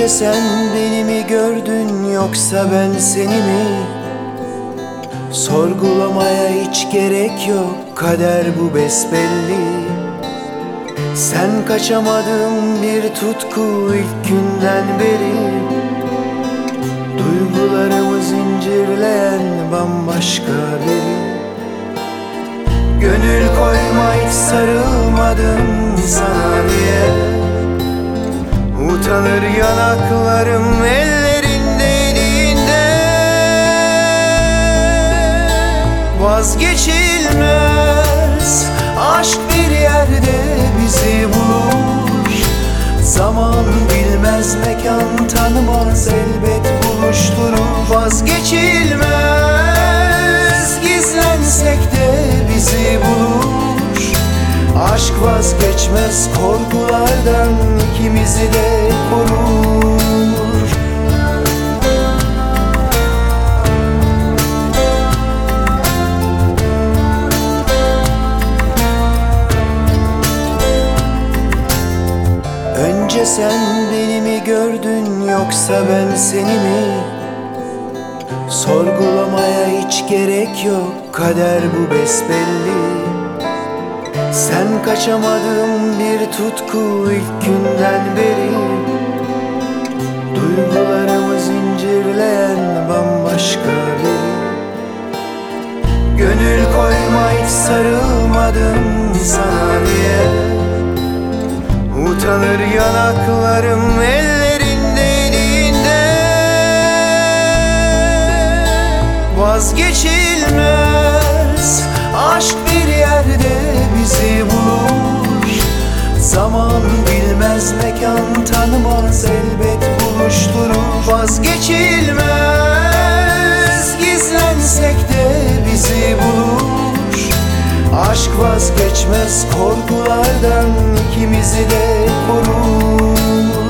Önce sen beni mi gördün yoksa ben seni mi? Sorgulamaya hiç gerek yok, kader bu besbelli. Sen kaçamadığım bir tutku ilk günden beri. Duygularımı zincirleyen bambaşka biri. Gönül koyma hiç sarılmadım sana diye. Utanır yanaklarım ellerin değdiğinde. Vazgeçilmez aşk bir yerde bizi bulur. Zaman bilmez, mekan tanımaz, elbet buluşturur. Vazgeçilmez, gizlensek de bizi bulur. Aşk vazgeçmez korkulardan, ikimizi de korur. Önce sen beni mi gördün yoksa ben seni mi? Sorgulamaya hiç gerek yok, kader bu besbelli. Sen kaçamadığım bir tutku ilk günden beri. Duygularımı zincirleyen bambaşka biri. Gönül koyma hiç sarılmadım sana diye. Utanır yanaklarım ellerin değdiğinde. Vazgeçilmez aşk bir yerde bizi bulur. Zaman bilmez, mekan tanımaz, elbet buluşturur. Vazgeçilmez, gizlensek de bizi bulur. Aşk vazgeçmez korkulardan, ikimizi de korur.